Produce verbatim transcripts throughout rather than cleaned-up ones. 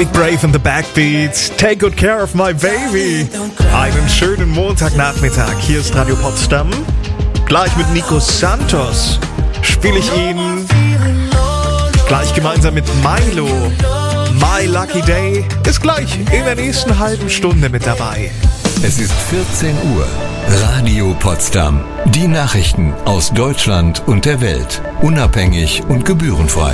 Big Brave and the Backbeats, Take Good Care of My Baby. Einen schönen Montagnachmittag, hier ist Radio Potsdam. Gleich mit Nico Santos spiele ich ihn. Gleich gemeinsam mit Milo. My Lucky Day ist gleich in der nächsten halben Stunde mit dabei. Es ist vierzehn Uhr. Radio Potsdam. Die Nachrichten aus Deutschland und der Welt. Unabhängig und gebührenfrei.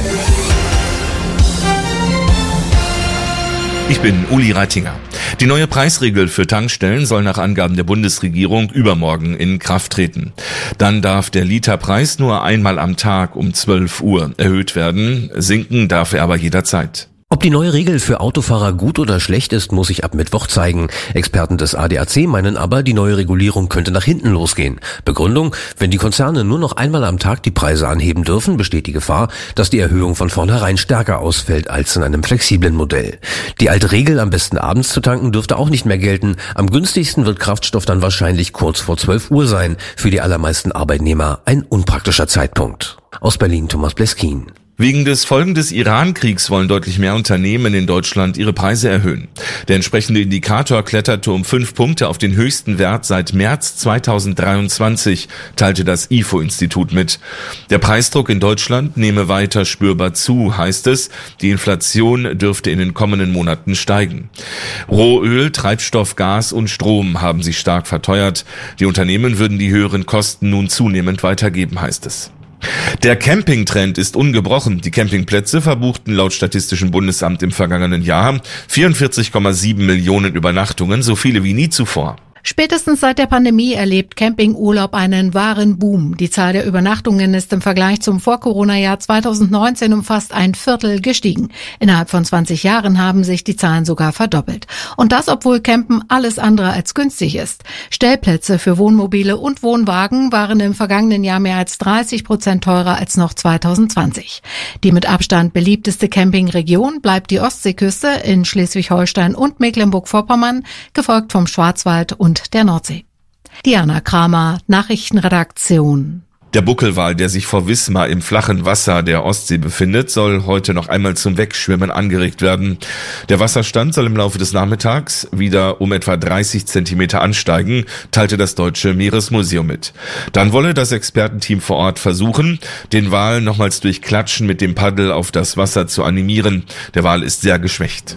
Ich bin Uli Reitinger. Die neue Preisregel für Tankstellen soll nach Angaben der Bundesregierung übermorgen in Kraft treten. Dann darf der Literpreis nur einmal am Tag um zwölf Uhr erhöht werden. Sinken darf er aber jederzeit. Ob die neue Regel für Autofahrer gut oder schlecht ist, muss sich ab Mittwoch zeigen. Experten des A D A C meinen aber, die neue Regulierung könnte nach hinten losgehen. Begründung: Wenn die Konzerne nur noch einmal am Tag die Preise anheben dürfen, besteht die Gefahr, dass die Erhöhung von vornherein stärker ausfällt als in einem flexiblen Modell. Die alte Regel, am besten abends zu tanken, dürfte auch nicht mehr gelten. Am günstigsten wird Kraftstoff dann wahrscheinlich kurz vor zwölf Uhr sein. Für die allermeisten Arbeitnehmer ein unpraktischer Zeitpunkt. Aus Berlin Thomas Bleskin. Wegen des Folgen des Iran-Kriegs wollen deutlich mehr Unternehmen in Deutschland ihre Preise erhöhen. Der entsprechende Indikator kletterte um fünf Punkte auf den höchsten Wert seit März zweitausenddreiundzwanzig, teilte das I F O-Institut mit. Der Preisdruck in Deutschland nehme weiter spürbar zu, heißt es. Die Inflation dürfte in den kommenden Monaten steigen. Rohöl, Treibstoff, Gas und Strom haben sich stark verteuert. Die Unternehmen würden die höheren Kosten nun zunehmend weitergeben, heißt es. Der Campingtrend ist ungebrochen. Die Campingplätze verbuchten laut Statistischem Bundesamt im vergangenen Jahr vierundvierzig Komma sieben Millionen Übernachtungen, so viele wie nie zuvor. Spätestens seit der Pandemie erlebt Campingurlaub einen wahren Boom. Die Zahl der Übernachtungen ist im Vergleich zum Vor-Corona-Jahr zweitausendneunzehn um fast ein Viertel gestiegen. Innerhalb von zwanzig Jahren haben sich die Zahlen sogar verdoppelt. Und das, obwohl Campen alles andere als günstig ist. Stellplätze für Wohnmobile und Wohnwagen waren im vergangenen Jahr mehr als dreißig Prozent teurer als noch zweitausendzwanzig. Die mit Abstand beliebteste Campingregion bleibt die Ostseeküste in Schleswig-Holstein und Mecklenburg-Vorpommern, gefolgt vom Schwarzwald und der Nordsee. Diana Kramer, Nachrichtenredaktion. Der Buckelwal, der sich vor Wismar im flachen Wasser der Ostsee befindet, soll heute noch einmal zum Wegschwimmen angeregt werden. Der Wasserstand soll im Laufe des Nachmittags wieder um etwa dreißig Zentimeter ansteigen, teilte das Deutsche Meeresmuseum mit. Dann wolle das Expertenteam vor Ort versuchen, den Wal nochmals durch Klatschen mit dem Paddel auf das Wasser zu animieren. Der Wal ist sehr geschwächt.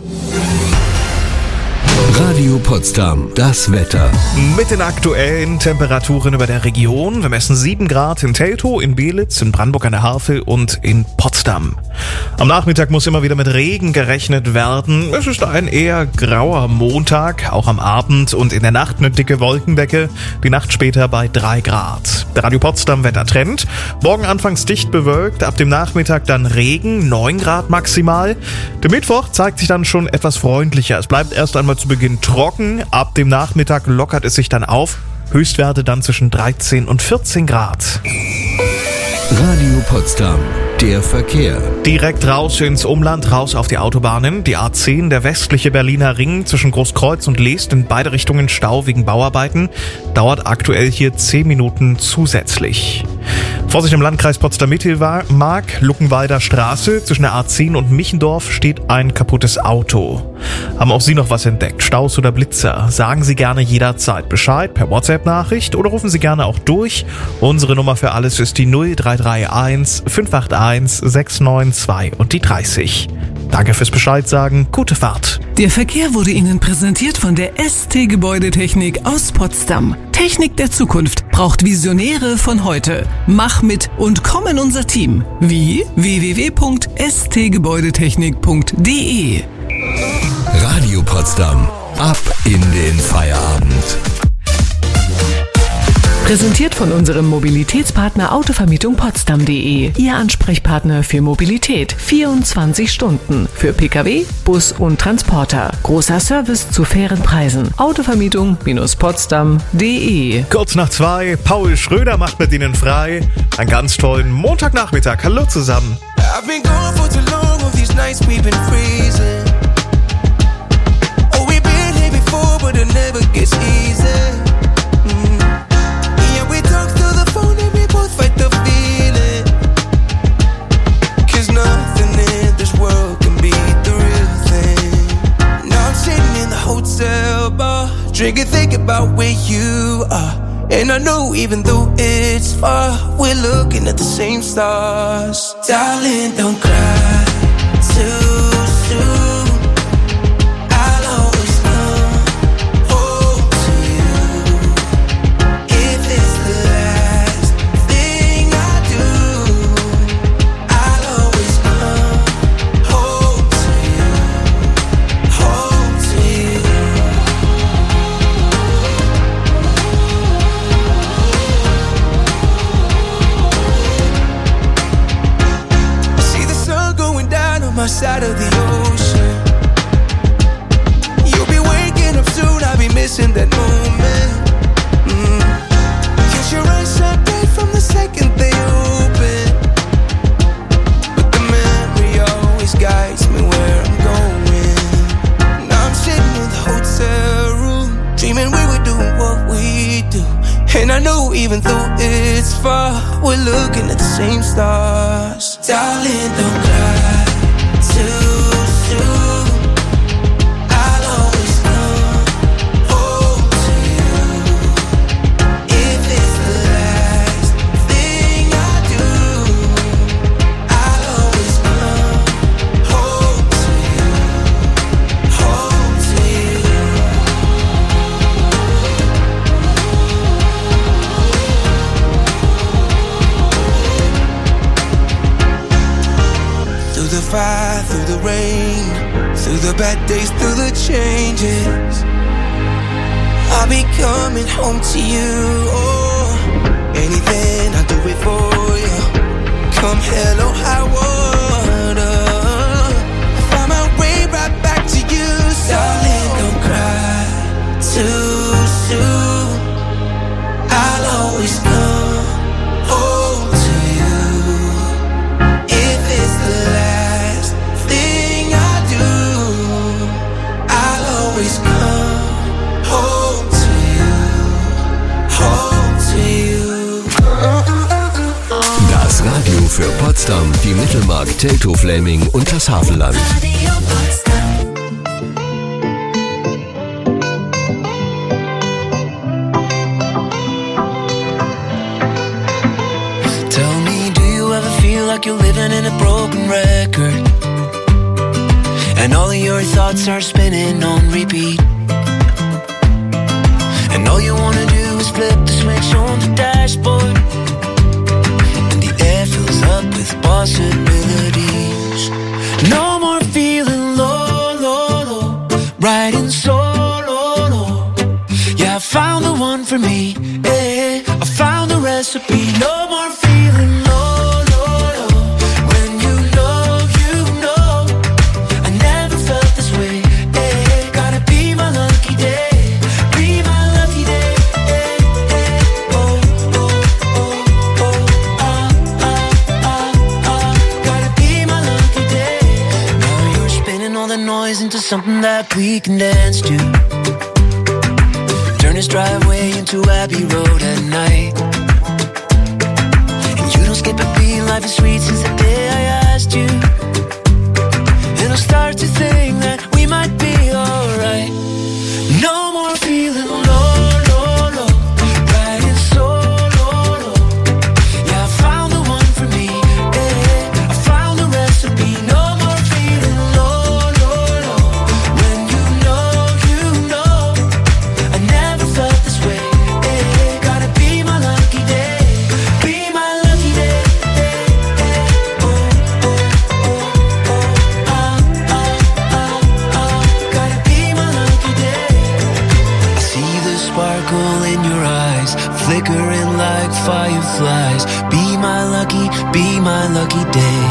Radio Potsdam, das Wetter. Mit den aktuellen Temperaturen über der Region. Wir messen sieben Grad in Teltow, in Belitz, in Brandenburg an der Havel und in Potsdam. Am Nachmittag muss immer wieder mit Regen gerechnet werden. Es ist ein eher grauer Montag, auch am Abend und in der Nacht eine dicke Wolkendecke. Die Nacht später bei drei Grad. Der Radio Potsdam Wettertrend. Morgen anfangs dicht bewölkt, ab dem Nachmittag dann Regen, neun Grad maximal. Der Mittwoch zeigt sich dann schon etwas freundlicher. Es bleibt erst einmal zu Beginn trocken, ab dem Nachmittag lockert es sich dann auf, Höchstwerte dann zwischen dreizehn und vierzehn Grad. Radio Potsdam, der Verkehr. Direkt raus ins Umland, raus auf die Autobahnen. Die A zehn, der westliche Berliner Ring zwischen Großkreuz und Leest, in beide Richtungen Stau wegen Bauarbeiten. Dauert aktuell hier zehn Minuten zusätzlich. Vorsicht im Landkreis Potsdam-Mittelmark, Luckenwalder Straße. Zwischen der A zehn und Michendorf steht ein kaputtes Auto. Haben auch Sie noch was entdeckt? Staus oder Blitzer? Sagen Sie gerne jederzeit Bescheid per WhatsApp-Nachricht oder rufen Sie gerne auch durch. Unsere Nummer für alles ist die null drei drei eins fünf acht eins sechs neun zwei und die dreißig. Danke fürs Bescheid sagen. Gute Fahrt. Der Verkehr wurde Ihnen präsentiert von der S T Gebäudetechnik aus Potsdam. Technik der Zukunft braucht Visionäre von heute. Mach mit und komm in unser Team. Wie? w w w punkt s t gebäudetechnik punkt d e. Radio Potsdam. Ab in den Feierabend. Präsentiert von unserem Mobilitätspartner Autovermietung Potsdam punkt d e. Ihr Ansprechpartner für Mobilität. vierundzwanzig Stunden. Für Pkw, Bus und Transporter. Großer Service zu fairen Preisen. Autovermietung Potsdam punkt d e. Kurz nach zwei, Paul Schröder macht mit Ihnen frei. Einen ganz tollen Montagnachmittag. Hallo zusammen. I've been gone for too long, of these nights we've been freezing. Oh, we've been here before, but it never gets easy. Mm. Yeah, we talk through the phone and we both fight the feeling. 'Cause nothing in this world can beat the real thing. And I know even though it's far, we're looking at the same stars. Darling, don't cry too soon. I'll always come home to you. If it's the last thing I do, I'll always come home to you, home to you. My side of the ocean. You'll be waking up soon, I'll be missing that moment. mm. Cause your eyes shine bright from the second they open. But the memory always guides me where I'm going. Now I'm sitting in the hotel room, dreaming we were doing what we do. And I know even though it's far, we're looking at the same stars. Darling, don't cry too soon. I'll always come home to you. If it's the last thing I do, I'll always come home to you, home to you. Through the fire, through the rain, through the bad days, through the changes, I'll be coming home to you. Oh, anything I'll do it for you. Come hell or high water, I find my way right back to you. Darling, don't cry too soon. I'll always come home to you. If it's the last thing I do, I'll always come home to you, home to you. Das Radio für Potsdam, die Mittelmark, Teltow, Fläming und das Havelland. Radio Potsdam. Tell me, do you ever feel like you're living in a broken record? And all of your thoughts are spinning on repeat. And all you wanna do is flip the switch on the dashboard. And the air fills up with possibilities. No more feeling low, low, low, riding solo, low. Yeah, I found the one for me. Eh, I found the recipe. No more feeling low, low, low. When you know, you know, I never felt this way. Eh, gotta be my lucky day, be my lucky day. Eh, eh, oh, oh, oh, oh, ah, ah, ah, ah. Gotta be my lucky day. Now you're spinning all the noise into something that we can dance to. Turn this driveway into Abbey Road at night. And you don't skip a beat, life is sweet since the day I asked you. And I'll start to think that we might be alright. No more feeling low, low, low, riding solo, low. Yeah, I found the one for me. Eh, I found the recipe. No more feeling low, low, low. When you know, you know, I never felt this way. Eh, gotta be my lucky day, be my lucky day. Eh, eh, oh, oh, oh, oh, ah, ah, ah, ah. Gotta be my lucky day. I see the sparkle in your eyes, flickering like fireflies. Be my lucky, be my lucky day.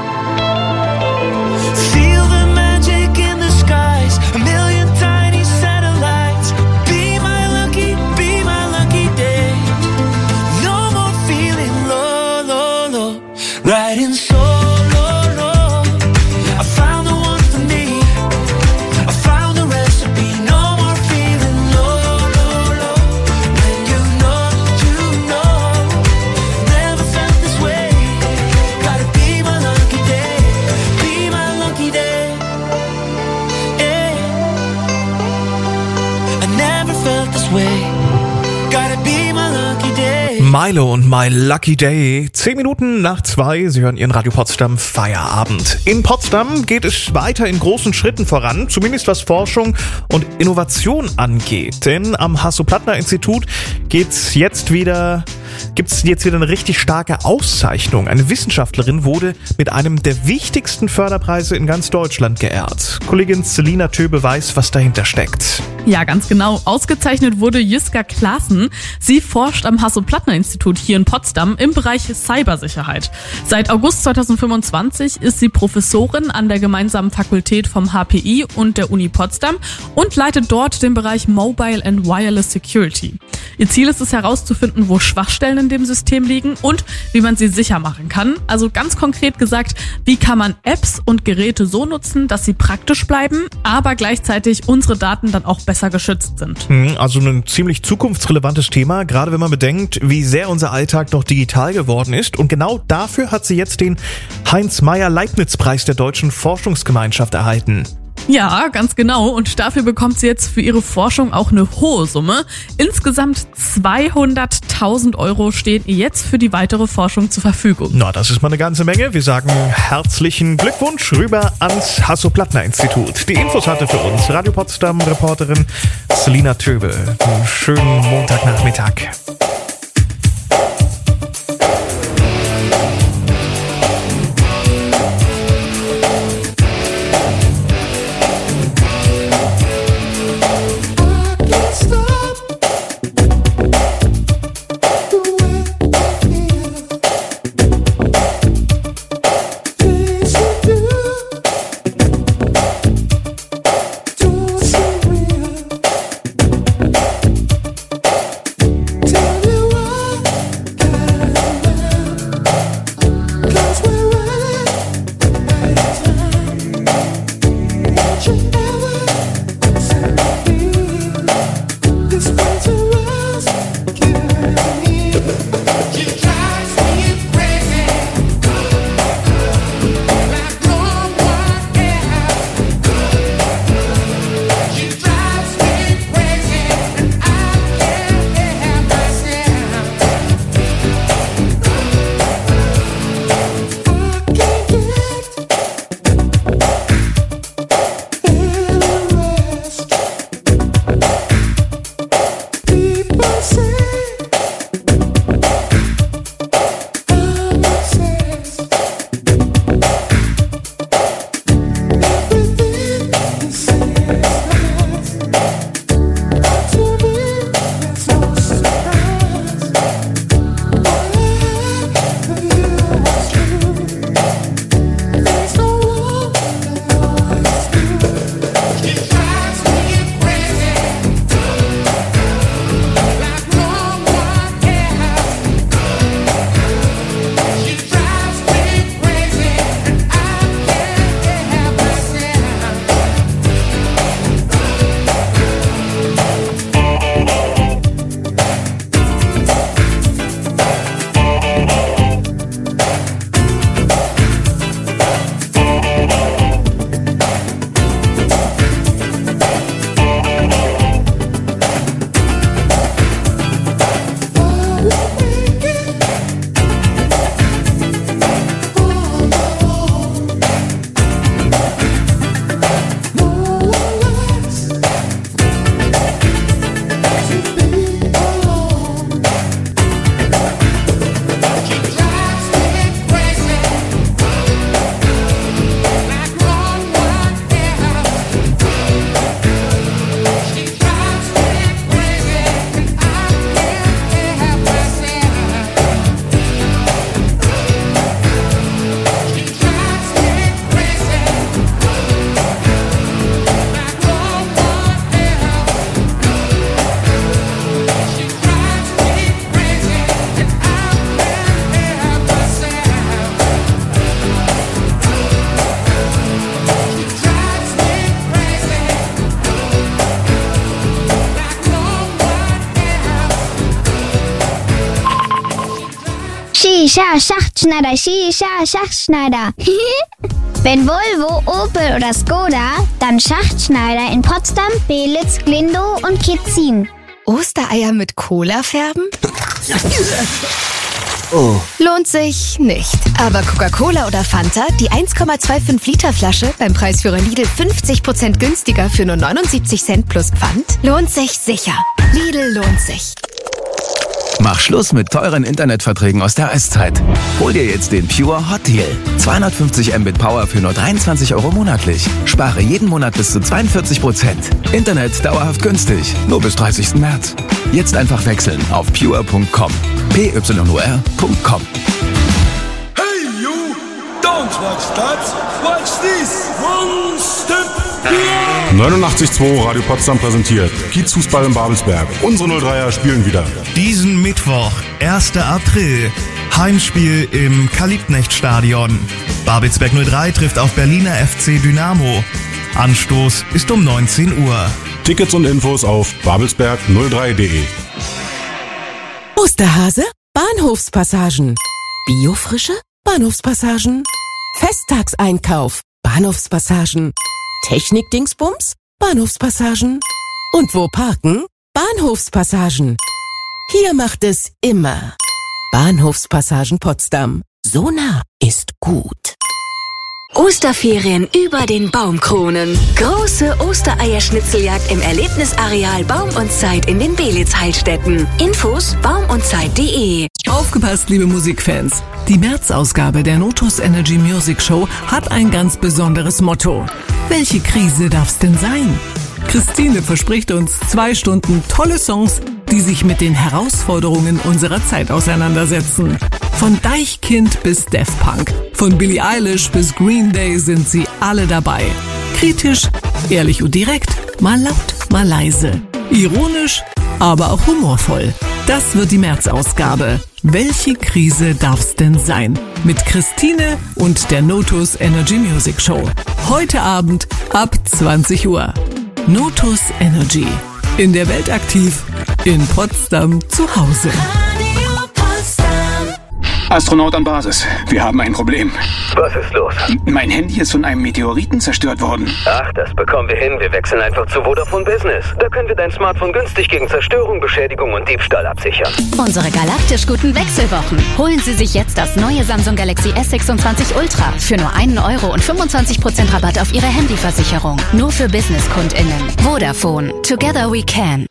Feel the magic in the skies, a million tiny satellites. Be my lucky, be my lucky day. No more feeling low, low, low, riding solo, low. I found the one for me. I found the recipe. No more feeling low, low, low. When you know, you know, never felt this way. Gotta be my lucky day, be my lucky day. Yeah, I never felt this way. Gotta be my lucky Milo und My Lucky Day. Zehn Minuten nach zwei, Sie hören Ihren Radio Potsdam Feierabend. In Potsdam geht es weiter in großen Schritten voran, zumindest was Forschung und Innovation angeht. Denn am Hasso-Plattner-Institut geht's jetzt wieder, gibt's jetzt wieder eine richtig starke Auszeichnung. Eine Wissenschaftlerin wurde mit einem der wichtigsten Förderpreise in ganz Deutschland geehrt. Kollegin Selina Töbe weiß, was dahinter steckt. Ja, ganz genau. Ausgezeichnet wurde Jiska Klaassen. Sie forscht am Hasso-Plattner-Institut hier in Potsdam im Bereich Cybersicherheit. Seit August zweitausendfünfundzwanzig ist sie Professorin an der gemeinsamen Fakultät vom H P I und der Uni Potsdam und leitet dort den Bereich Mobile and Wireless Security. Ihr Ziel ist es herauszufinden, wo Schwachstellen in dem System liegen und wie man sie sicher machen kann. Also ganz konkret gesagt, wie kann man Apps und Geräte so nutzen, dass sie praktisch bleiben, aber gleichzeitig unsere Daten dann auch besser geschützt sind. Also ein ziemlich zukunftsrelevantes Thema, gerade wenn man bedenkt, wie sehr unser Alltag noch digital geworden ist. Und genau dafür hat sie jetzt den Heinz-Meyer-Leibniz-Preis der Deutschen Forschungsgemeinschaft erhalten. Ja, ganz genau. Und dafür bekommt sie jetzt für ihre Forschung auch eine hohe Summe. Insgesamt zweihunderttausend Euro stehen ihr jetzt für die weitere Forschung zur Verfügung. Na, das ist mal eine ganze Menge. Wir sagen herzlichen Glückwunsch rüber ans Hasso-Plattner-Institut. Die Infos hatte für uns Radio Potsdam-Reporterin Selina Töbe. Einen schönen Montagnachmittag. Shisha, Schachtschneider, Shisha, Schachtschneider. Wenn Volvo, Opel oder Skoda, dann Schachtschneider in Potsdam, Belitz, Glindow und Kitzin. Ostereier mit Cola färben? Oh. Lohnt sich nicht. Aber Coca-Cola oder Fanta, die eins Komma fünfundzwanzig Liter Flasche beim Preisführer Lidl fünfzig Prozent günstiger für nur neunundsiebzig Cent plus Pfand, lohnt sich sicher. Lidl lohnt sich. Mach Schluss mit teuren Internetverträgen aus der Eiszeit. Hol dir jetzt den Pure Hot Deal. zweihundertfünfzig Mbit Power für nur dreiundzwanzig Euro monatlich. Spare jeden Monat bis zu zweiundvierzig Prozent. Internet dauerhaft günstig. Nur bis dreißigsten März. Jetzt einfach wechseln auf pure Punkt com. P Y U R Punkt com. Hey you, don't watch that, watch this. One step beyond. neunundachtzig Komma zwei Radio Potsdam präsentiert Kiezfußball in Babelsberg. Unsere null dreier spielen wieder. Diesen Mittwoch, erster April, Heimspiel im Kalibknecht-Stadion. Babelsberg null drei trifft auf Berliner F C Dynamo. Anstoß ist um neunzehn Uhr. Tickets und Infos auf babelsberg null drei punkt de. Osterhase? Bahnhofspassagen. Biofrische? Bahnhofspassagen. Festtagseinkauf? Bahnhofspassagen. Technikdingsbums? Bahnhofspassagen. Und wo parken? Bahnhofspassagen. Hier macht es immer Bahnhofspassagen Potsdam. So nah ist gut. Osterferien über den Baumkronen. Große Ostereierschnitzeljagd im Erlebnisareal Baum und Zeit in den Belitz-Heilstätten. Infos baumundzeit punkt de. Aufgepasst, liebe Musikfans. Die März-Ausgabe der Notus Energy Music Show hat ein ganz besonderes Motto. Welche Krise darf's denn sein? Christine verspricht uns zwei Stunden tolle Songs, die sich mit den Herausforderungen unserer Zeit auseinandersetzen. Von Deichkind bis Daft Punk, von Billie Eilish bis Green Day sind sie alle dabei. Kritisch, ehrlich und direkt, mal laut, mal leise. Ironisch, aber auch humorvoll. Das wird die März-Ausgabe. Welche Krise darf's denn sein? Mit Christine und der Notus Energy Music Show. Heute Abend ab zwanzig Uhr. Notus Energy. In der Welt aktiv, in Potsdam zu Hause. Astronaut an Basis. Wir haben ein Problem. Was ist los? Mein Handy ist von einem Meteoriten zerstört worden. Ach, das bekommen wir hin. Wir wechseln einfach zu Vodafone Business. Da können wir dein Smartphone günstig gegen Zerstörung, Beschädigung und Diebstahl absichern. Unsere galaktisch guten Wechselwochen. Holen Sie sich jetzt das neue Samsung Galaxy S sechsundzwanzig Ultra für nur einen Euro und fünfundzwanzig Prozent Rabatt auf Ihre Handyversicherung. Nur für BusinesskundInnen. Vodafone. Together we can.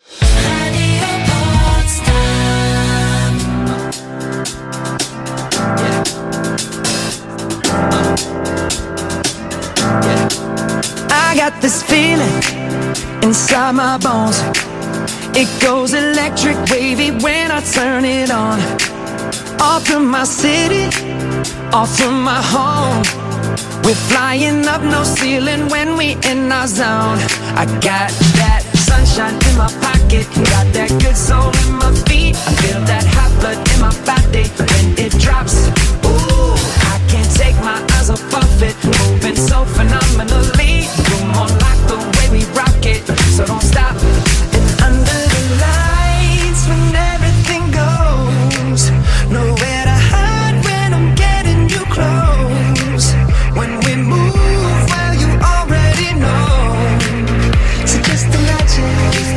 I got this feeling inside my bones. It goes electric wavy when I turn it on. Off from my city, off from my home. We're flying up no ceiling when we in our zone. I got that sunshine in my pocket, got that good soul in my feet. I feel that hot blood in my body when it drops. Ooh, I can't take my eyes off of it, moving so phenomenally. Come on, like the way we rock it, so don't stop. And under the lights, when everything goes, nowhere to hide when I'm getting you close. When we move, well, you already know. So just imagine.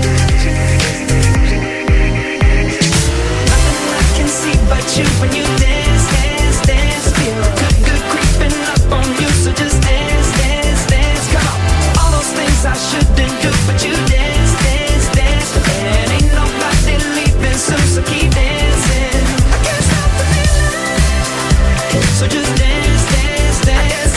Nothing I can see but you when you dance, dance, dance. Feel good, good creeping up on you. So just dance, dance, dance. Come on. All those things I shouldn't do, but you dance, dance, dance. And ain't nobody leaving soon, so keep dancing. I can't stop the feeling. So just dance, dance, dance.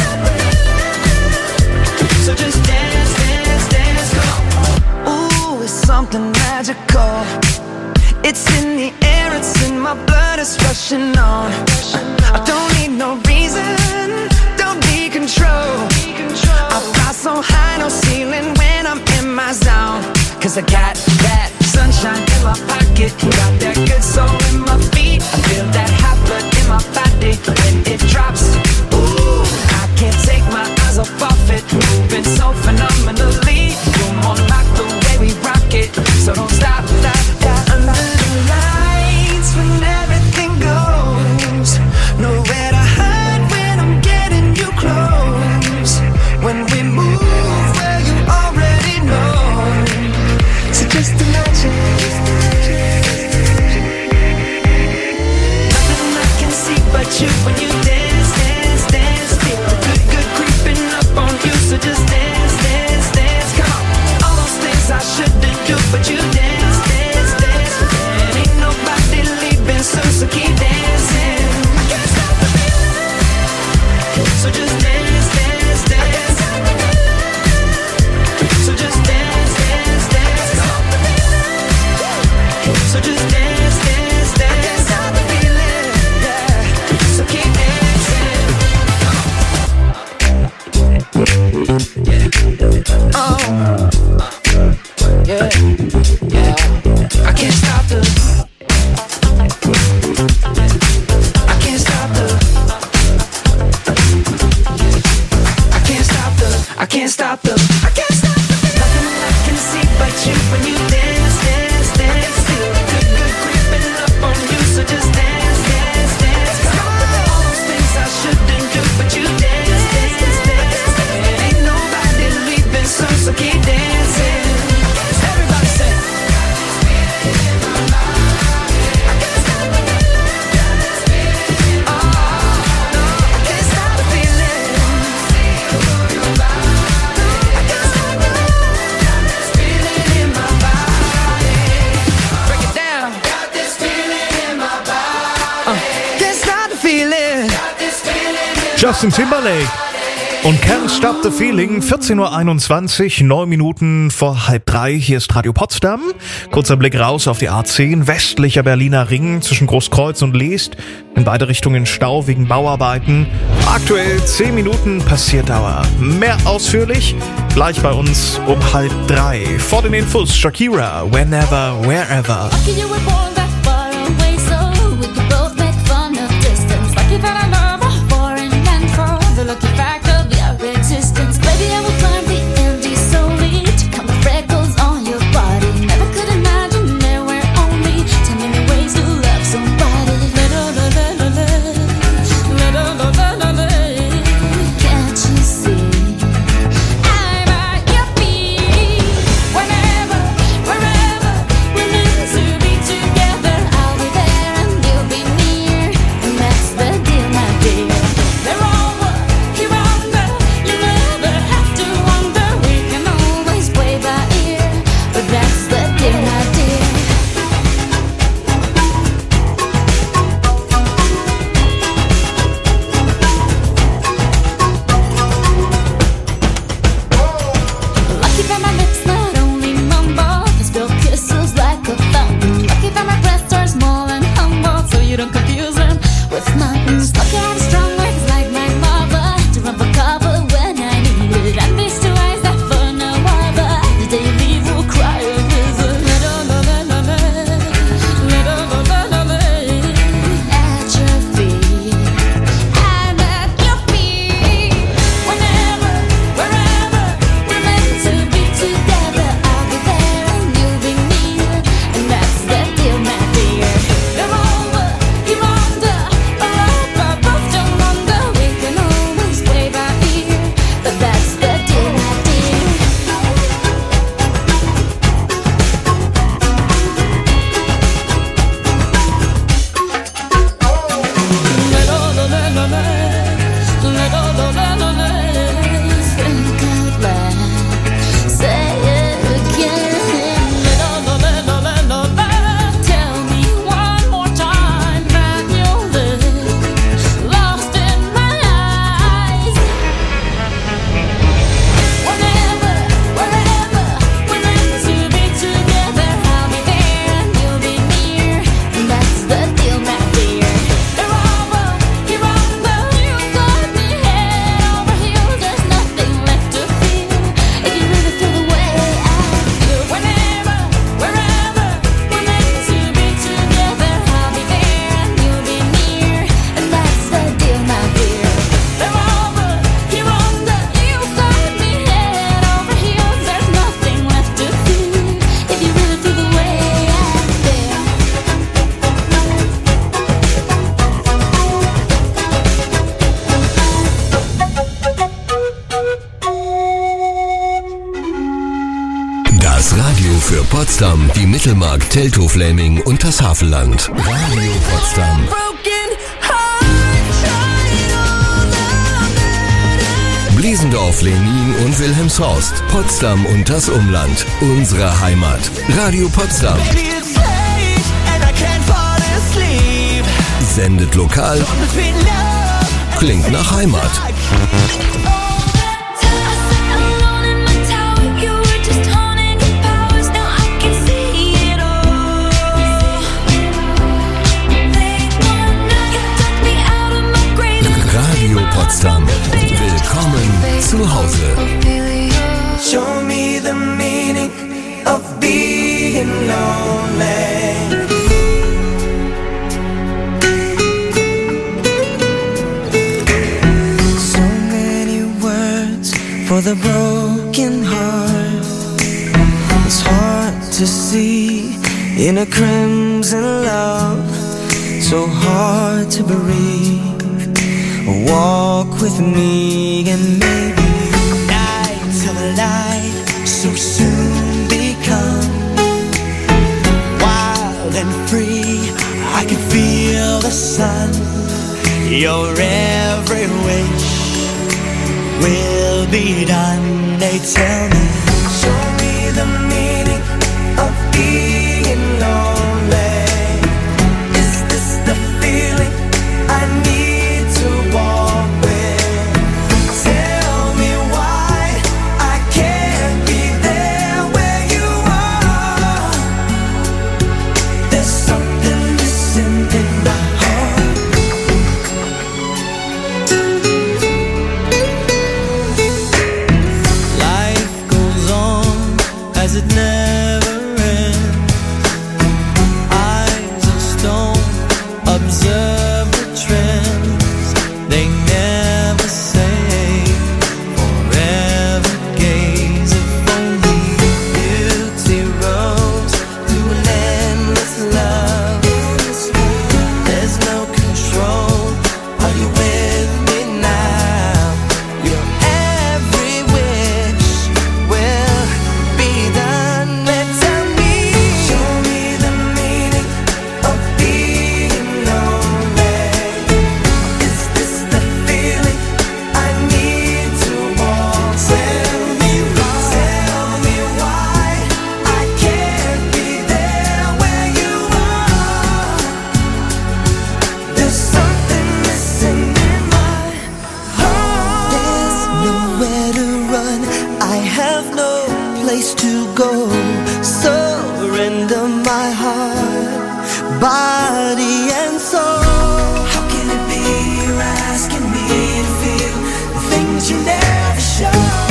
So just dance, dance, dance. Come on. Ooh, it's something magical. It's in the air, it's in my blood, it's rushing on. I don't need no reason, don't need control. I fly so high, no ceiling when I'm in my zone. Cause I got that sunshine in my pocket, got that good soul in my feet. I feel that hot blood in my body when it drops. Ooh, I can't take my eyes off of it, moving so phenomenally. You're more like the way we rock it, so don't stop, stop, stop. Under the lights when everything goes, nowhere to hide when I'm getting you close. When we move, well, you already know. So but you when you dance, dance, dance. Feel the good, good creeping up on you, so just dance, dance, dance. Come on, all those things I shouldn't do, but you dance, dance, dance. And ain't nobody leaving soon, so keep dancing. I can't stop the feeling, so just dance, dance, dance. So just dance, dance, dance. Stop the feeling, so just dance, dance, dance. Stop the feeling, yeah. So keep dancing. Oh, yeah, yeah. I can't stop the. I can't stop the. I can't stop the. I can't stop the. I can't stop the. Nothing I can see but you when you dance, dance, dance. Feel the good, good creeping up on you, so just dance, dance, dance. Come on, all those things I shouldn't do, but you dance, dance, dance. And ain't nobody leaving soon, so keep dancing. Everybody say. Justin Timberlake und Can't Stop the Feeling, vierzehn Uhr einundzwanzig, neun Minuten vor halb drei. Hier ist Radio Potsdam. Kurzer Blick raus auf die A zehn, westlicher Berliner Ring zwischen Großkreuz und Leest. In beide Richtungen Stau wegen Bauarbeiten. Aktuell zehn Minuten Passierdauer. Mehr ausführlich gleich bei uns um halb drei. Vor den Infos Shakira, Whenever, Wherever. Lucky fact of your existence. Baby, I will climb the Andes solely to count the freckles on your body. Never could imagine there were only ten million ways to love somebody. Can't you see? I'm at your feet. Whenever, wherever we're meant to be together, I'll be there and you'll be near. And that's the deal, my dear. They're all Für Potsdam, die Mittelmark, Teltow, Fläming und das Havelland. Radio Potsdam. Broken heart. Bliesendorf, Lenin und Wilhelmshorst, Potsdam und das Umland. Unsere Heimat. Radio Potsdam. Sendet lokal. Klingt nach Heimat. Radio Potsdam. Willkommen zu Hause. Show me the meaning of being lonely. So many words for the broken heart. It's hard to see in a crimson love. So hard to breathe. Walk with me and maybe night till the light so soon become wild and free. I can feel the sun. Your every wish will be done. They tell me, show me the meaning of being lonely. Is this the feeling I need? Walk with. Tell me why I can't be there where you are. There's something missing in my heart. Life goes on as it never ends. Eyes of stone observe the trend. They never say forever gaze. If only beauty rose to an endless love. There's no control. Are you with me now? Your every wish will be done. Tell me, show me the meaning of being lonely. To go, surrender my heart, body and soul. How can it be you're asking me to feel the things you never show?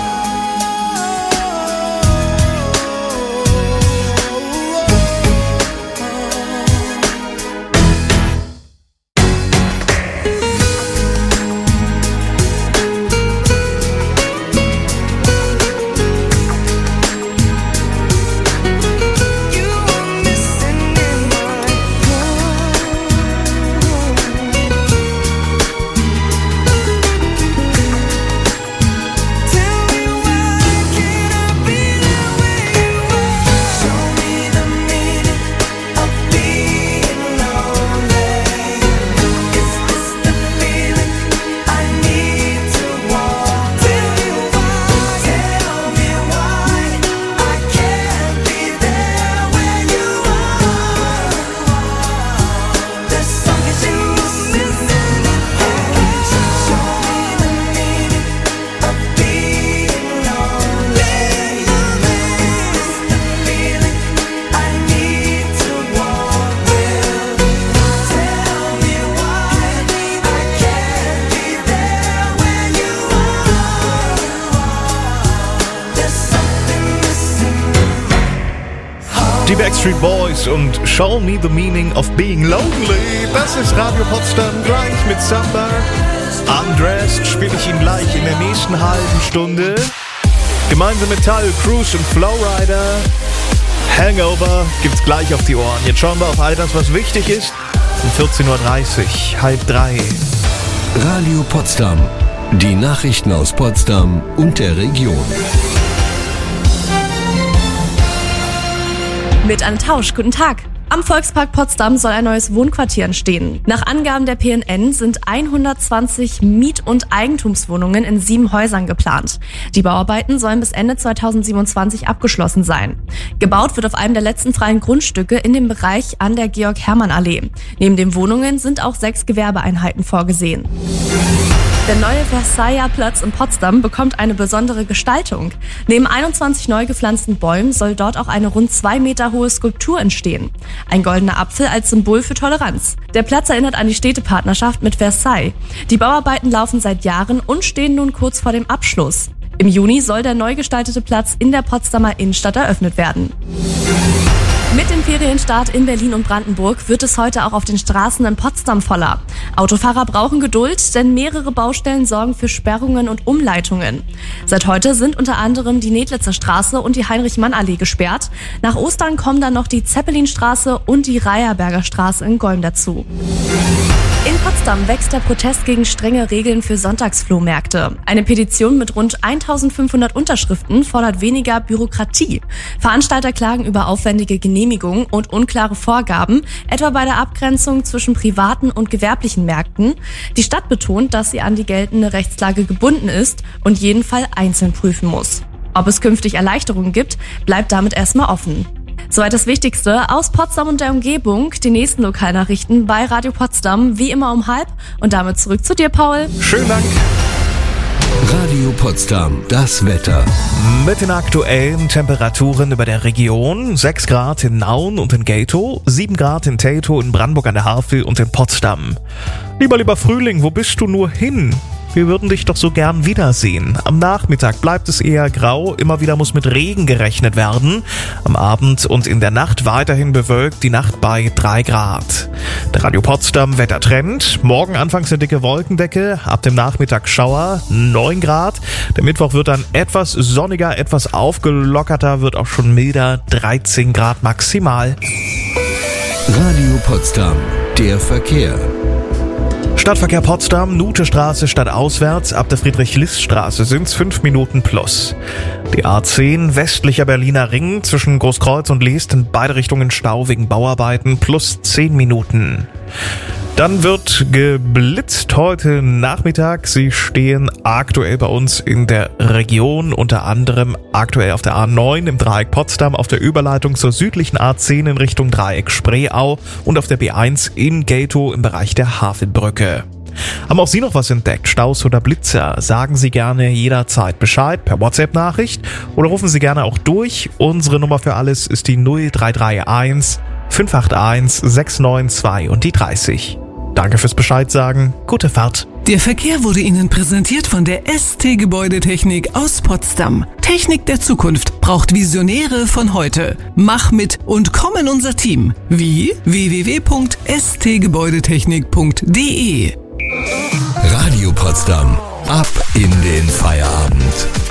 Die Backstreet Boys und Show Me the Meaning of Being Lonely. Das ist Radio Potsdam gleich mit Samba. Undressed spiele ich Ihnen gleich in der nächsten halben Stunde. Gemeinsam mit Tal, Cruise und Flowrider. Hangover gibt's gleich auf die Ohren. Jetzt schauen wir auf all das, was wichtig ist. Um vierzehn Uhr dreißig, halb drei. Radio Potsdam. Die Nachrichten aus Potsdam und der Region. Mit Anne Tausch, guten Tag. Am Volkspark Potsdam soll ein neues Wohnquartier entstehen. Nach Angaben der P N N sind hundertzwanzig Miet- und Eigentumswohnungen in sieben Häusern geplant. Die Bauarbeiten sollen bis Ende zweitausendsiebenundzwanzig abgeschlossen sein. Gebaut wird auf einem der letzten freien Grundstücke in dem Bereich an der Georg-Hermann-Allee. Neben den Wohnungen sind auch sechs Gewerbeeinheiten vorgesehen. Der neue Versailler Platz in Potsdam bekommt eine besondere Gestaltung. Neben einundzwanzig neu gepflanzten Bäumen soll dort auch eine rund zwei Meter hohe Skulptur entstehen. Ein goldener Apfel als Symbol für Toleranz. Der Platz erinnert an die Städtepartnerschaft mit Versailles. Die Bauarbeiten laufen seit Jahren und stehen nun kurz vor dem Abschluss. Im Juni soll der neu gestaltete Platz in der Potsdamer Innenstadt eröffnet werden. Mit dem Ferienstart in Berlin und Brandenburg wird es heute auch auf den Straßen in Potsdam voller. Autofahrer brauchen Geduld, denn mehrere Baustellen sorgen für Sperrungen und Umleitungen. Seit heute sind unter anderem die Nedlitzer Straße und die Heinrich-Mann-Allee gesperrt. Nach Ostern kommen dann noch die Zeppelinstraße und die Reierberger Straße in Golm dazu. In Potsdam wächst der Protest gegen strenge Regeln für Sonntagsflohmärkte. Eine Petition mit rund eintausendfünfhundert Unterschriften fordert weniger Bürokratie. Veranstalter klagen über aufwendige Genehmigungen und unklare Vorgaben, etwa bei der Abgrenzung zwischen privaten und gewerblichen Märkten. Die Stadt betont, dass sie an die geltende Rechtslage gebunden ist und jeden Fall einzeln prüfen muss. Ob es künftig Erleichterungen gibt, bleibt damit erstmal offen. Soweit das Wichtigste aus Potsdam und der Umgebung. Die nächsten Lokalnachrichten bei Radio Potsdam, wie immer um halb. Und damit zurück zu dir, Paul. Schönen Dank. Radio Potsdam, das Wetter. Mit den aktuellen Temperaturen über der Region: sechs Grad in Nauen und in Gatow, sieben Grad in Teltow, in Brandenburg an der Havel und in Potsdam. Lieber, lieber Frühling, wo bist du nur hin? Wir würden dich doch so gern wiedersehen. Am Nachmittag bleibt es eher grau, immer wieder muss mit Regen gerechnet werden. Am Abend und in der Nacht weiterhin bewölkt, die Nacht bei drei Grad. Der Radio Potsdam Wettertrend: morgen anfangs eine dicke Wolkendecke, ab dem Nachmittag Schauer, neun Grad. Der Mittwoch wird dann etwas sonniger, etwas aufgelockerter, wird auch schon milder, dreizehn Grad maximal. Radio Potsdam, der Verkehr. Stadtverkehr Potsdam, Nutestraße stadtauswärts, ab der Friedrich-List-Straße sind's fünf Minuten plus. Die A zehn, westlicher Berliner Ring, zwischen Großkreuz und Leest in beide Richtungen Stau wegen Bauarbeiten, plus zehn Minuten. Dann wird geblitzt heute Nachmittag. Sie stehen aktuell bei uns in der Region, unter anderem aktuell auf der A neun im Dreieck Potsdam, auf der Überleitung zur südlichen A zehn in Richtung Dreieck Spreeau und auf der B eins in Gatow im Bereich der Havelbrücke. Haben auch Sie noch was entdeckt, Staus oder Blitzer? Sagen Sie gerne jederzeit Bescheid per WhatsApp-Nachricht oder rufen Sie gerne auch durch. Unsere Nummer für alles ist die null drei drei eins fünf acht eins sechs neun zwei und die dreißig. Danke fürs Bescheid sagen. Gute Fahrt. Der Verkehr wurde Ihnen präsentiert von der S T Gebäudetechnik aus Potsdam. Technik der Zukunft braucht Visionäre von heute. Mach mit und komm in unser Team. Wie? w w w punkt s t gebäudetechnik punkt d e. Radio Potsdam. Ab in den Feierabend.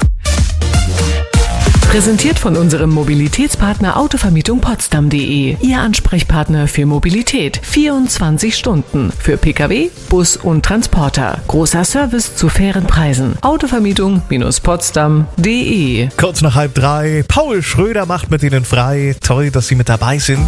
Präsentiert von unserem Mobilitätspartner Autovermietung Potsdam punkt de. Ihr Ansprechpartner für Mobilität. vierundzwanzig Stunden. Für Pkw, Bus und Transporter. Großer Service zu fairen Preisen. Autovermietung Potsdam punkt de. Kurz nach halb drei. Paul Schröder macht mit Ihnen frei. Toll, dass Sie mit dabei sind.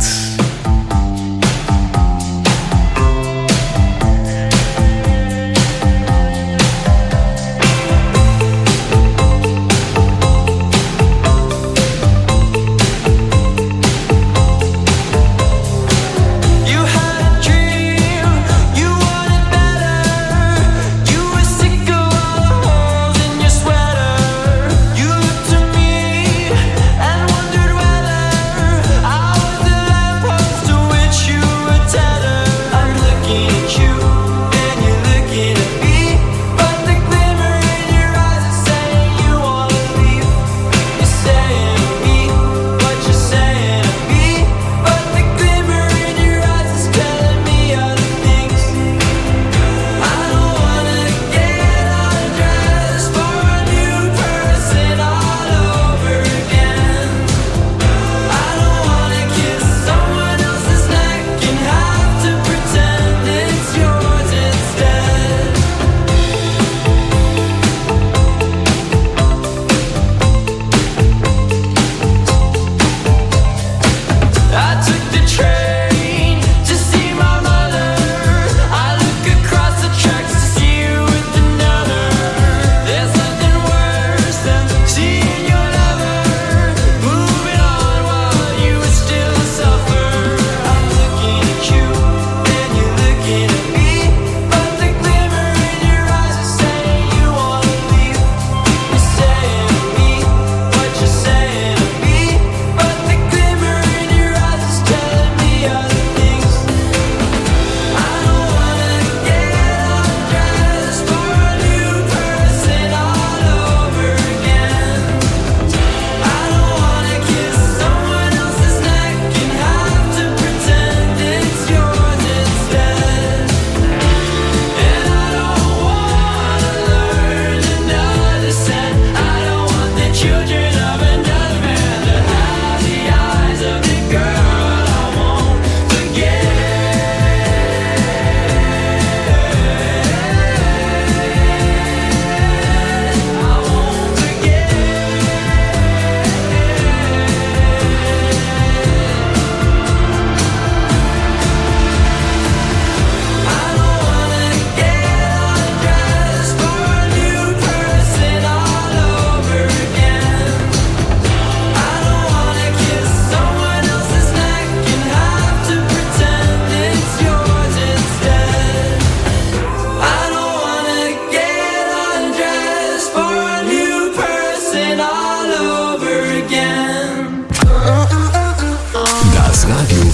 I was the lamp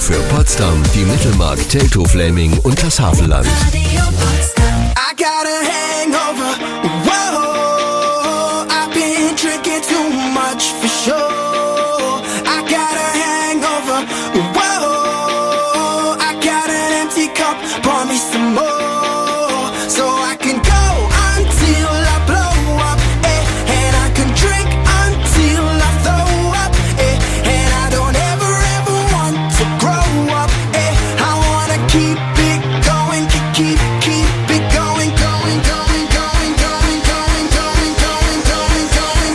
für Potsdam, die Mittelmark, Teltow, Fläming und das Havelland. I got a hangover. Whoa, I've been drinking too much for sure. I got a hangover. Whoa, I got an empty cup. Pour me some more, so I can go until I blow up, eh? And I can drink until I throw up, eh? And I don't ever ever want to grow up, eh? I wanna keep it going, keep keep keep it going, going, going, going, going, going, going, going, going, going,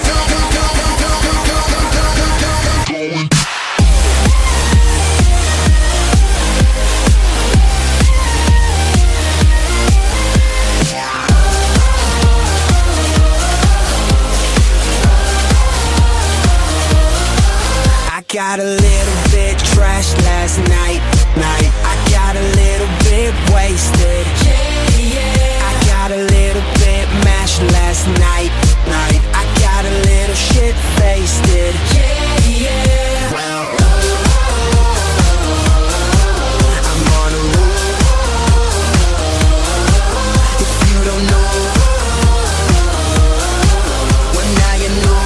going, going, going. I got a little bit trashed last night, night. I got a little bit wasted. Yeah, yeah. I got a little bit mashed last night, night. I got a little shit faced. Yeah, yeah. Well, I'm on a roll. If you don't know, well now you know.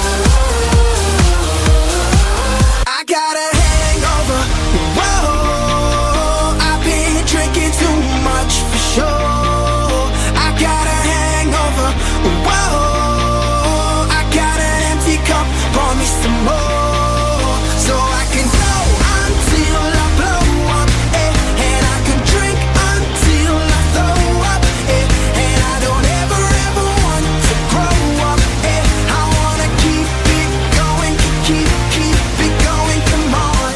I got a hangover. Whoa, I've been drinking too much for sure. I got a hangover. Whoa, I got an empty cup. Pour me some more, so I can go until I blow up, eh? And I can drink until I throw up, eh? And I don't ever ever want to grow up, eh? I wanna keep it going, keep keep it going. Come on.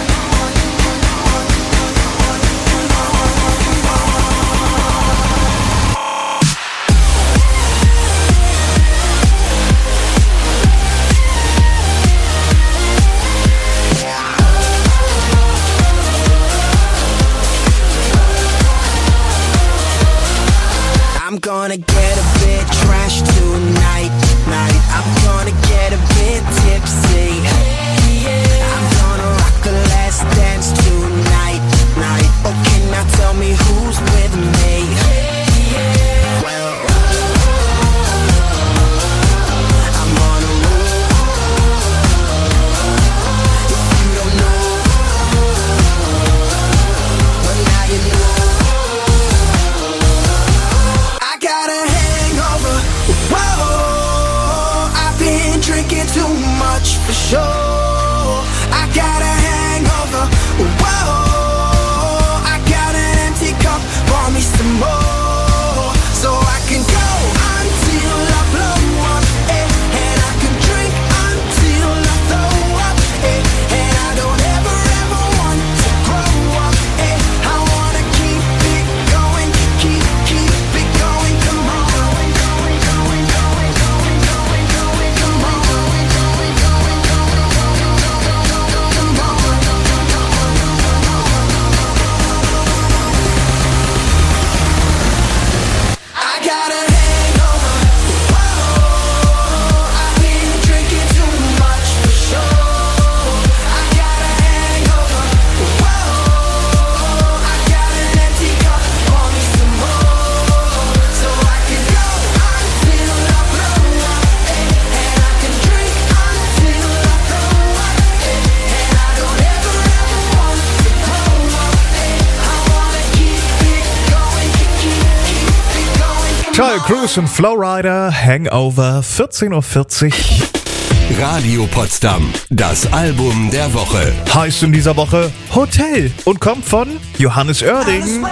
I'm gonna get a bit trashed tonight, night. I'm gonna get a bit tipsy. I'm gonna rock the last dance tonight, night. Okay, now tell me who's with me. Well, I'm on a roll. If you don't know, well now you know. I got a hangover. Whoa, I've been drinking too much for sure. I got a hangover. Whoa, I got an empty cup. Pour me some more, so I can go until I blow up, eh? And I can drink until I throw up, eh? And I don't ever ever want to grow up, eh? I wanna keep it going, keep keep it going. Come on, going, going, going, going, going, going, going, come on, going, going, going, going, going, come on. I got a hangover. Whoa, I've been drinking too much for sure. I got a hangover. Whoa, I got an empty cup. Pour me some more, so I can go until I blow up, eh? And I can drink until I throw up, eh? And I don't ever ever want to grow up, eh? I wanna keep it going, keep keep it going. Charlie Cruz und Flowrider, Hangover, vierzehn Uhr vierzig. Radio Potsdam, das Album der Woche. Heißt in dieser Woche Hotel und kommt von Johannes Oerding.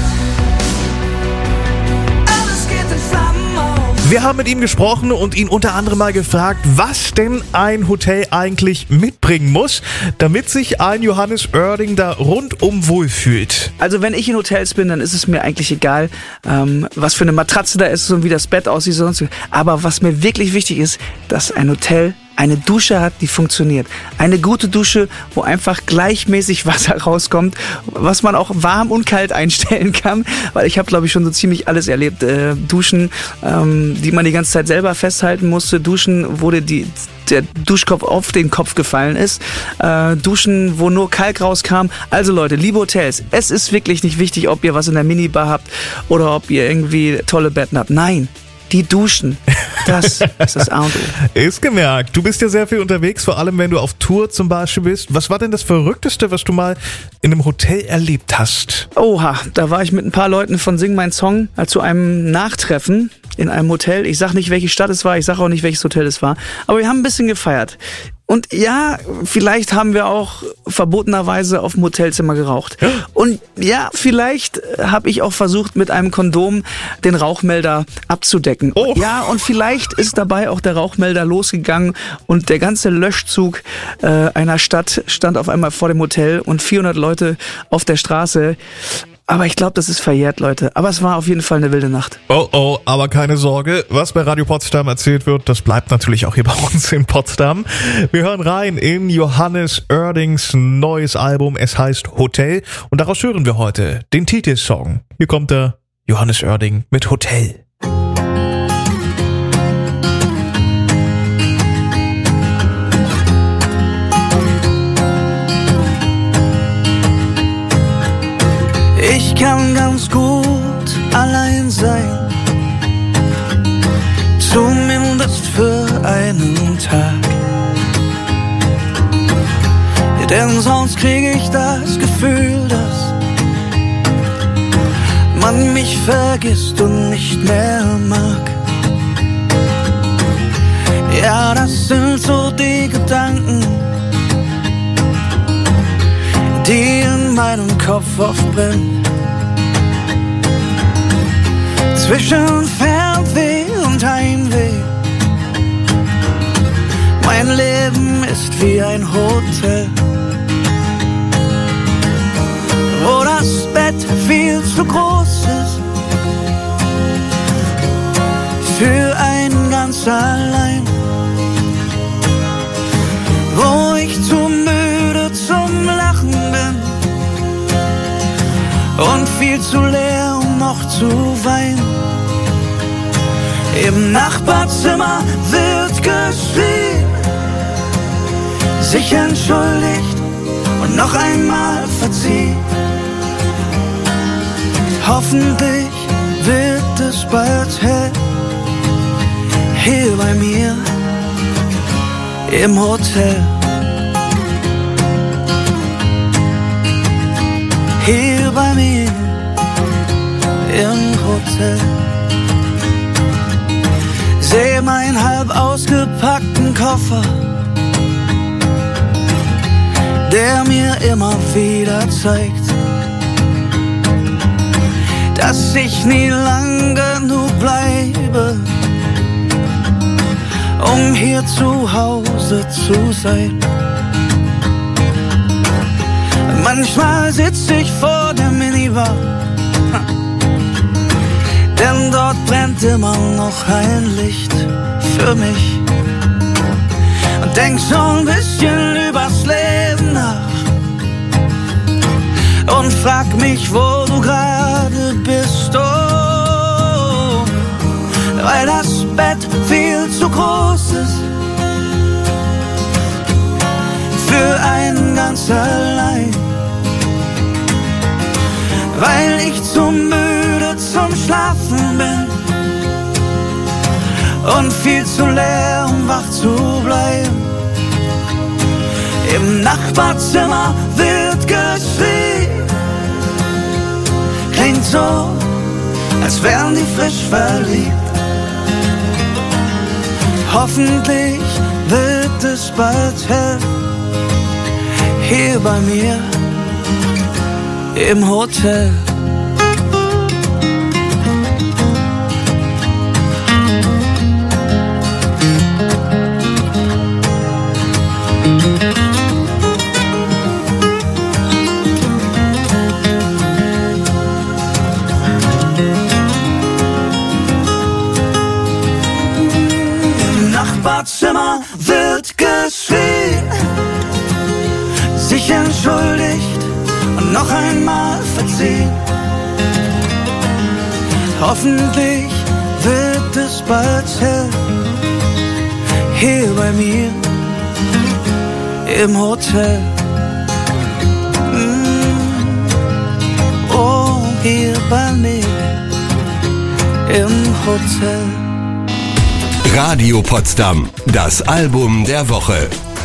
Wir haben mit ihm gesprochen und ihn unter anderem mal gefragt, was denn ein Hotel eigentlich mitbringen muss, damit sich ein Johannes Oerding da rundum wohlfühlt. Also wenn ich in Hotels bin, dann ist es mir eigentlich egal, ähm, was für eine Matratze da ist und wie das Bett aussieht. Sonst. Aber was mir wirklich wichtig ist, dass ein Hotel eine Dusche hat, die funktioniert. Eine gute Dusche, wo einfach gleichmäßig Wasser rauskommt, was man auch warm und kalt einstellen kann, weil ich habe, glaube ich, schon so ziemlich alles erlebt. Äh, Duschen, ähm, die man die ganze Zeit selber festhalten musste, Duschen, wo dir die, der Duschkopf auf den Kopf gefallen ist, äh, Duschen, wo nur Kalk rauskam. Also Leute, liebe Hotels, es ist wirklich nicht wichtig, ob ihr was in der Minibar habt oder ob ihr irgendwie tolle Betten habt. Nein, die Duschen, das ist das A und O. Ist gemerkt. Du bist ja sehr viel unterwegs, vor allem wenn du auf Tour zum Beispiel bist. Was war denn das Verrückteste, was du mal in einem Hotel erlebt hast? Oha, da war ich mit ein paar Leuten von Sing Mein Song äh, zu einem Nachtreffen in einem Hotel. Ich sag nicht, welche Stadt es war, ich sag auch nicht, welches Hotel es war. Aber wir haben ein bisschen gefeiert. Und ja, vielleicht haben wir auch verbotenerweise auf dem Hotelzimmer geraucht. Und ja, vielleicht habe ich auch versucht, mit einem Kondom den Rauchmelder abzudecken. Oh. Ja, und vielleicht ist dabei auch der Rauchmelder losgegangen und der ganze Löschzug äh, einer Stadt stand auf einmal vor dem Hotel und vierhundert Leute auf der Straße. Aber ich glaube, das ist verjährt, Leute. Aber es war auf jeden Fall eine wilde Nacht. Oh oh, aber keine Sorge. Was bei Radio Potsdam erzählt wird, das bleibt natürlich auch hier bei uns in Potsdam. Wir hören rein in Johannes Oerdings neues Album. Es heißt Hotel. Und daraus hören wir heute den Titelsong. Hier kommt der Johannes Oerding mit Hotel. Ich kann ganz gut allein sein, zumindest für einen Tag. Denn sonst krieg ich das Gefühl, dass man mich vergisst und nicht mehr mag. Ja, das sind so die Gedanken, die in meinem Kopf oft brennen. Zwischen Fernweh und Heimweh. Mein Leben ist wie ein Hotel, wo das Bett viel zu groß ist für einen ganz allein, wo ich zu müde zum Lachen bin und viel zu leer, um noch zu weinen. Im Nachbarzimmer wird geschrien, sich entschuldigt und noch einmal verziehen. Hoffentlich wird es bald hell, hier bei mir im Hotel. Hier bei mir im Hotel. Seh meinen halb ausgepackten Koffer, der mir immer wieder zeigt, dass ich nie lang genug bleibe, um hier zu Hause zu sein. Manchmal sitz ich vor der Minibar, denn dort brennt immer noch ein Licht für mich. Und denk so ein bisschen übers Leben nach und frag mich, wo du gerade bist. Oh, weil das Bett viel zu groß ist für einen ganz allein. Weil ich zu müde zum Schlafen bin und viel zu leer, um wach zu bleiben. Im Nachbarzimmer wird geschrien, klingt so, als wären die frisch verliebt. Hoffentlich wird es bald hell, hier bei mir im Hotel. Im Nachbar Schlafzimmer wird geschrien, sich entschuldigt und noch einmal verziehen. Hoffentlich wird es bald hell, hier bei mir im Hotel. Mm. Oh, hier bei mir im Hotel. Radio Potsdam, das Album der Woche.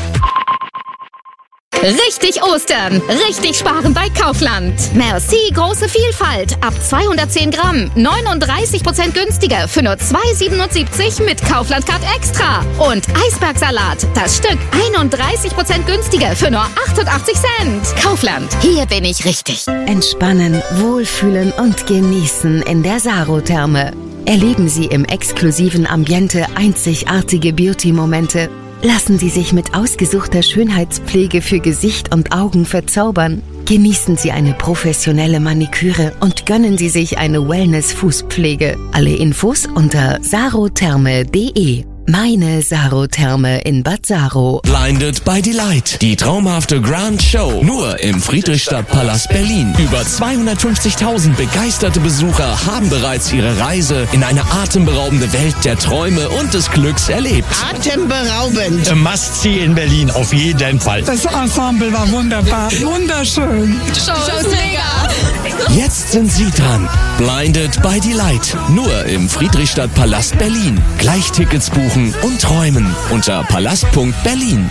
Richtig Ostern, richtig sparen bei Kaufland. Merci, große Vielfalt, ab zweihundertzehn Gramm, neununddreißig Prozent günstiger für nur zwei siebenundsiebzig mit Kaufland Card Extra. Und Eisbergsalat, das Stück einunddreißig Prozent günstiger für nur achtundachtzig Cent. Kaufland, hier bin ich richtig. Entspannen, wohlfühlen und genießen in der Sarotherme. Erleben Sie im exklusiven Ambiente einzigartige Beauty-Momente. Lassen Sie sich mit ausgesuchter Schönheitspflege für Gesicht und Augen verzaubern. Genießen Sie eine professionelle Maniküre und gönnen Sie sich eine Wellness-Fußpflege. Alle Infos unter sarotherme punkt de. Meine Sarotherme in Bad Saro. Blinded by Delight. Die traumhafte Grand Show. Nur im Friedrichstadtpalast Berlin. Über zweihundertfünfzigtausend begeisterte Besucher haben bereits ihre Reise in eine atemberaubende Welt der Träume und des Glücks erlebt. Atemberaubend. Must-see in Berlin, auf jeden Fall. Das Ensemble war wunderbar. Wunderschön. Show ist mega. Jetzt sind Sie dran. Blinded by Delight. Nur im Friedrichstadtpalast Berlin. Gleich Tickets buchen und träumen unter palast punkt berlin.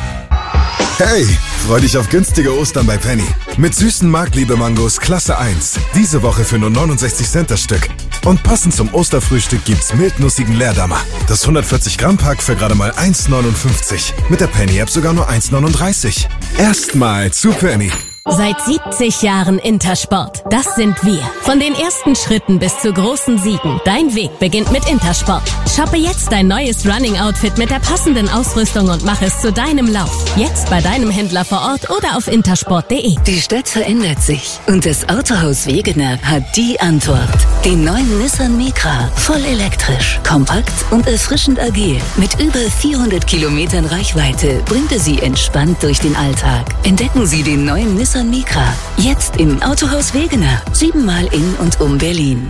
Hey, freu dich auf günstige Ostern bei Penny. Mit süßen Marktliebe-Mangos Klasse eins. Diese Woche für nur neunundsechzig Cent das Stück. Und passend zum Osterfrühstück gibt's mildnussigen Leerdammer. Das hundertvierzig Gramm Pack für gerade mal eins neunundfünfzig. Mit der Penny-App sogar nur eins neununddreißig. Erstmal zu Penny. Seit siebzig Jahren Intersport. Das sind wir. Von den ersten Schritten bis zu großen Siegen. Dein Weg beginnt mit Intersport. Shoppe jetzt dein neues Running-Outfit mit der passenden Ausrüstung und mach es zu deinem Lauf. Jetzt bei deinem Händler vor Ort oder auf intersport punkt de. Die Stadt verändert sich und das Autohaus Wegener hat die Antwort. Den neuen Nissan Micra. Voll elektrisch, kompakt und erfrischend agil. Mit über vierhundert Kilometern Reichweite bringt er Sie entspannt durch den Alltag. Entdecken Sie den neuen Nissan Micra. Jetzt im Autohaus Wegener. Siebenmal in und um Berlin.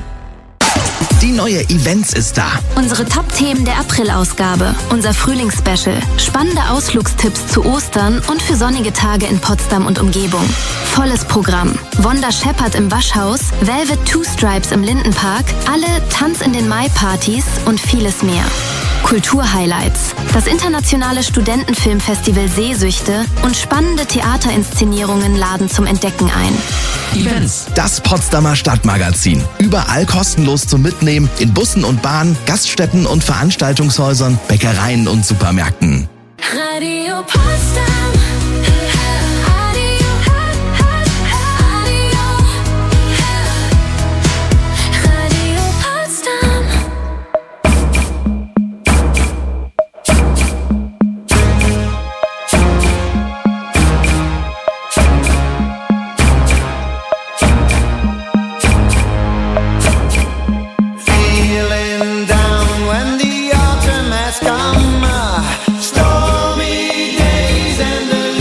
Die neue Events ist da. Unsere Top-Themen der April-Ausgabe. Unser Frühlingsspecial. Spannende Ausflugstipps zu Ostern und für sonnige Tage in Potsdam und Umgebung. Volles Programm. Wanda Shepard im Waschhaus, Velvet Two Stripes im Lindenpark, alle Tanz in den Mai-Partys und vieles mehr. Kulturhighlights. Das internationale Studentenfilmfestival Sehsüchte und spannende Theaterinszenierungen laden zum Entdecken ein. Events. Das Potsdamer Stadtmagazin. Überall kostenlos zum Mitnehmen in Bussen und Bahnen, Gaststätten und Veranstaltungshäusern, Bäckereien und Supermärkten. Radio Potsdam. Stormy days and the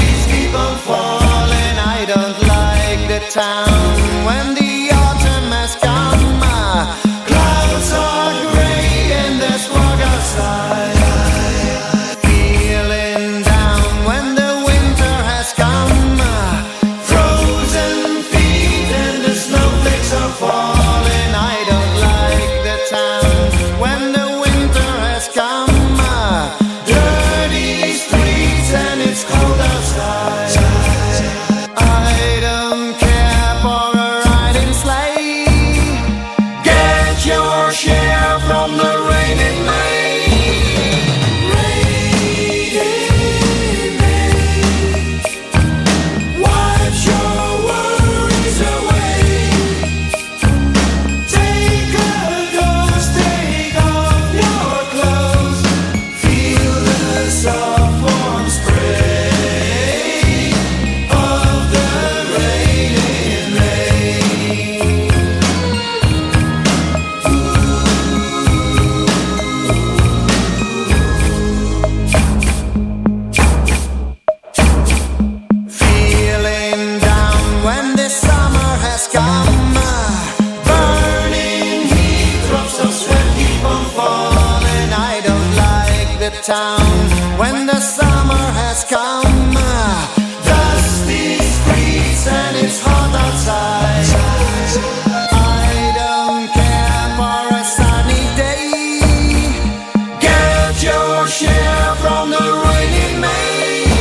town when the summer has come. Dusty streets and it's hot outside. I don't care for a sunny day. Get your share from the rainy May.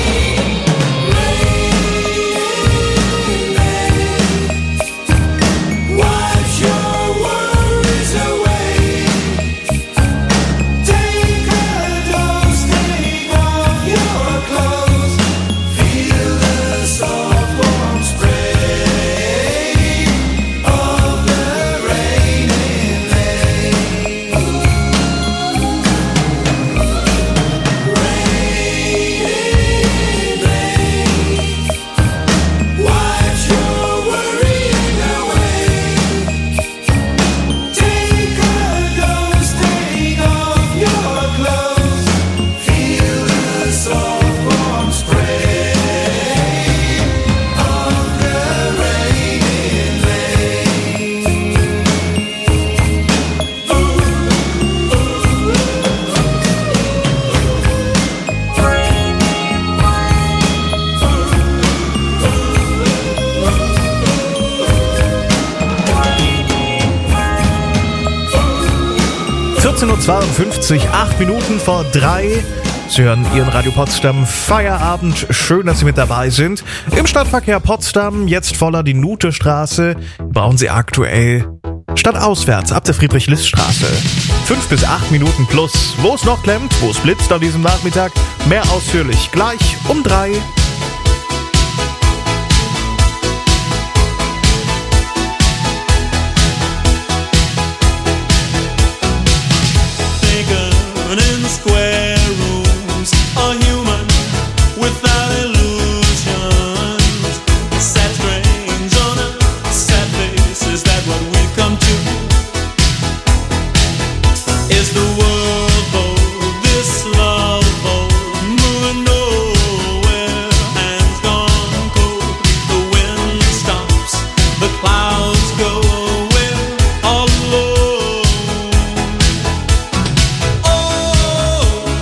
vierzehn Uhr zweiundfünfzig, acht Minuten vor drei. Sie hören Ihren Radio Potsdam Feierabend. Schön, dass Sie mit dabei sind. Im Stadtverkehr Potsdam, jetzt voller die Nutestraße, brauchen Sie aktuell stadtauswärts ab der Friedrich-List-Straße. Fünf bis acht Minuten plus. Wo es noch klemmt, wo es blitzt an diesem Nachmittag, mehr ausführlich gleich um drei. In square rooms, a human without illusions. Sad strange on a sad face, is that what we've come to? Is the world bold, this love bold, moving nowhere, hands gone cold. The wind stops, the clouds go away, all alone. Oh,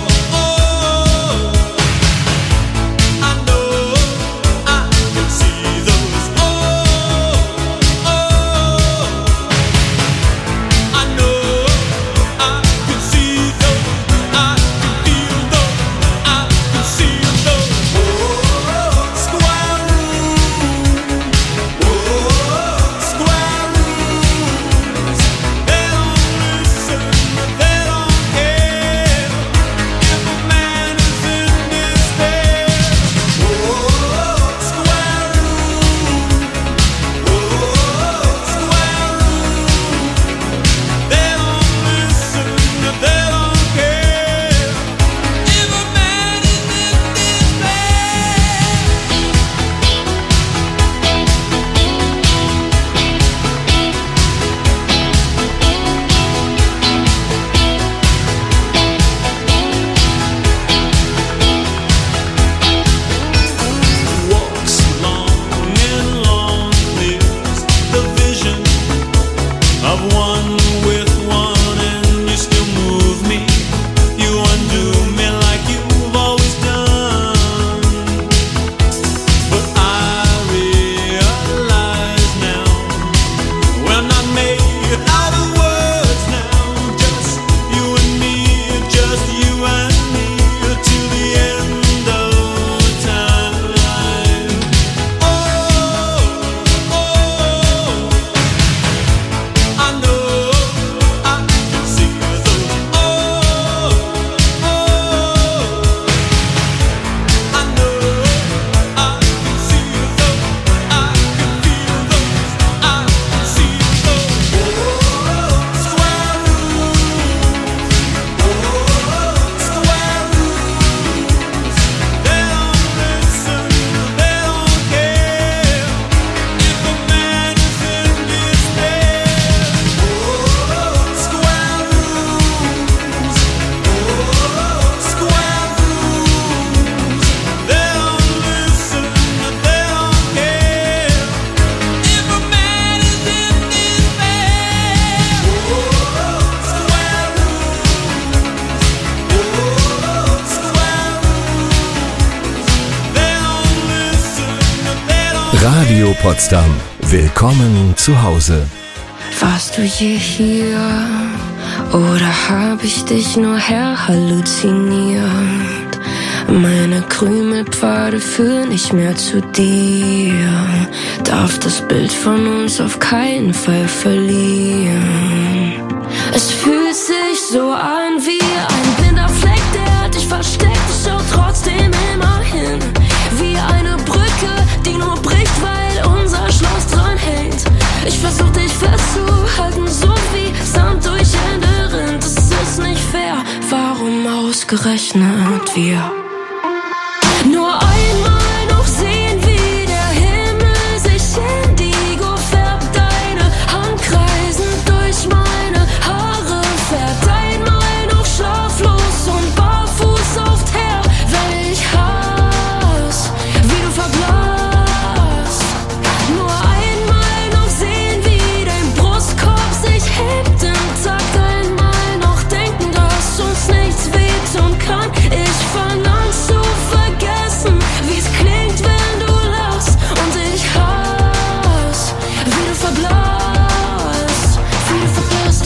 Radio Potsdam. Willkommen zu Hause. Warst du je hier oder hab ich dich nur herhalluziniert? Meine Krümelpfade führen nicht mehr zu dir. Darf das Bild von uns auf keinen Fall verlieren. Es fühlt sich so an wie ein blinder Fleck, der dich versteckt. Ich schau trotzdem immer hin. Wie eine Brücke, die nur bricht, weil unser Schloss dran hängt. Ich versuch dich festzuhalten, so wie Sand durch Hände rinnt. Es ist nicht fair, warum ausgerechnet wir? Nur einmal noch sehen, wie der Himmel sich indigo färbt. Deine Hand kreisend durch meine Haare fährt. Einmal noch schlaflos und barfuß auf Teer, weil ich hasse, wie du verblasst. Nur einmal noch sehen, wie dein Brustkorb sich hebt im Takt. Einmal noch denken, dass uns nichts wehtun kann. Ich fang an zu vergessen, wie es klingt, wenn du lachst. Und ich hasse, wie du verblasst, wie du verblasst.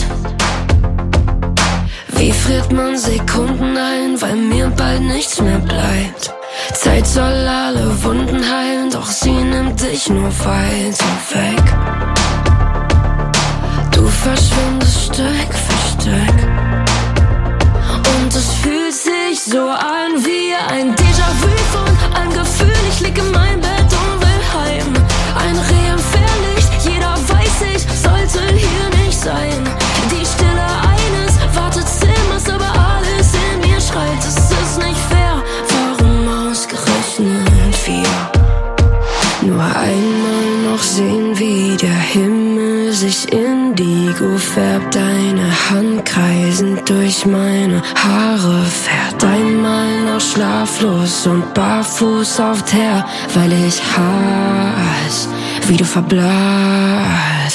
Wie friert man Sekunden ein, weil mir bald nichts mehr bleibt. Zeit soll alle Wunden heilen, doch sie nimmt dich nur weiter weg. Du verschwindest Stück für Stück. Und es fühlt sich so an wie ein Déjà-vu von einem Gefühl. Ich lieg in meinem Bett und will heim. Ein Reh im Fernlicht, jeder weiß, ich sollte hier nicht sein. Die Stille eines Wartezimmers, aber alles in mir schreit. Es ist nicht fair, warum ausgerechnet wir? Nur einmal noch sehen, wie der Himmel sich indigo färbt. Deine Hand kreisend durch meine Haare fährt. Einmal noch schlaflos und barfuß auf Teer, weil ich hasse, wie du verblasst.